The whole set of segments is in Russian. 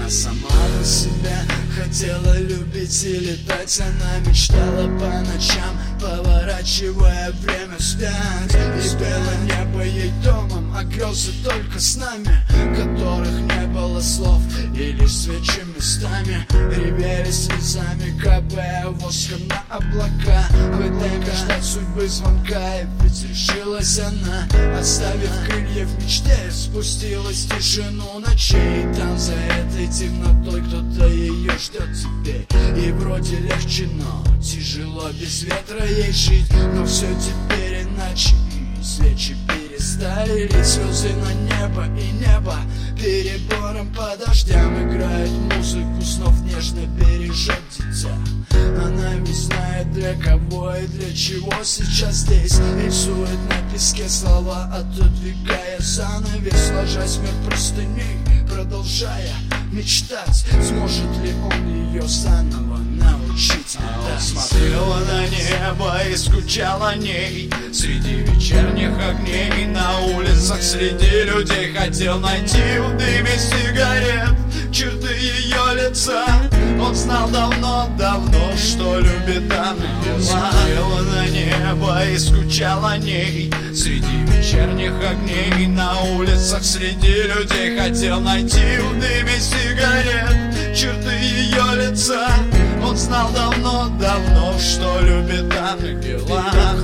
сама по себе хотела любить и летать. Она мечтала по ночам, поворачивая время вспять. И было небо ей домом, а грезы только с нами, которых не было слов и лишь свечи местами ревели слезами, капая воском на облака, пытаясь ждать судьбы звонка. И ведь решилась она, оставив крылья в мечте, спустилась в тишину ночей. И там за этой темнотой кто-то ее ждет теперь. И вроде легче, но тяжело без ветра ей жить. Но все теперь иначе, и свечи перестали лить, слезы на небо, и небо перебором по дождям играет музыку, снов нежно бережет дитя. Она ведь знает, для кого и для чего сейчас здесь. Рисует на песке слова, отодвигая занавес, ложась в мир простыней, продолжая мечтать. Сможет ли он ее заново научить летать? Он смотрела на небо и скучал о ней среди вечерних огней. На улицах среди людей хотел найти в дыме сигарет черты ее лица. Он знал давно-давно, что любит ангела. Смотрела на небо и скучал о ней среди вечерних огней. На улицах среди людей хотел найти в дыме сигарет черты ее лица. Он знал давно-давно, что любит ангела.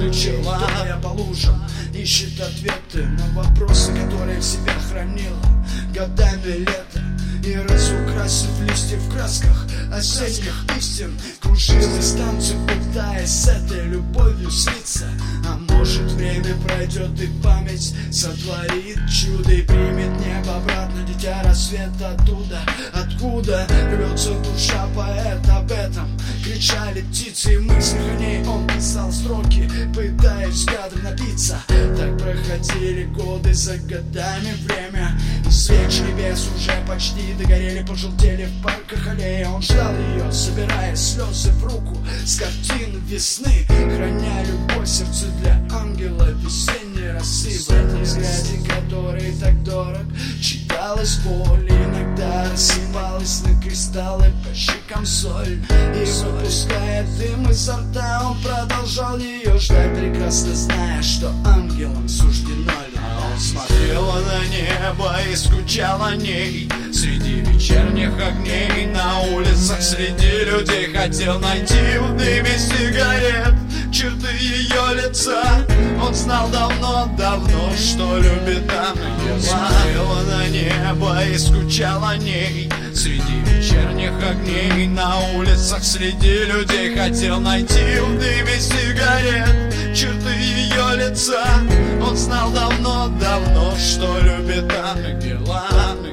Идя по лужам, ищет ответы на вопросы, которые в себя хранила годами лета. И разукрасив листья в красках осенних истин, кружилась танцы, пытаясь с этой любовью слиться. А может, время пройдет и память сотворит чудо, и примет небо обратно дитя рассвета оттуда, откуда рвется душа поэта. Об этом кричали птицы, и в мыслях о ней он писал строки, пытаясь взглядом напиться. Так проходили годы за годами время, и свечи небес уже почти догорели, пожелтели в парках аллеи. Он ждал ее, собирая слезы в руку с картин весны, храня любовь сердце для ангела весенней росы. В этом взгляде, который так дорог, читалась боль, иногда рассыпалась на кристаллы по щекам соль. И выпуская дым изо рта, он продолжал ее ждать, прекрасно зная, что ангелам суждено летать. Он смотрела на небо и скучал о ней среди вечерних огней. На улицах среди людей хотел найти в дыме сигарет черты ее лица. Он знал давно-давно, что любит ангела. Смотрела на небо и скучал о ней среди вечерних огней. На улицах среди людей хотел найти в дыме сигарет черты ее лица. Он знал давно-давно, что любит ангела.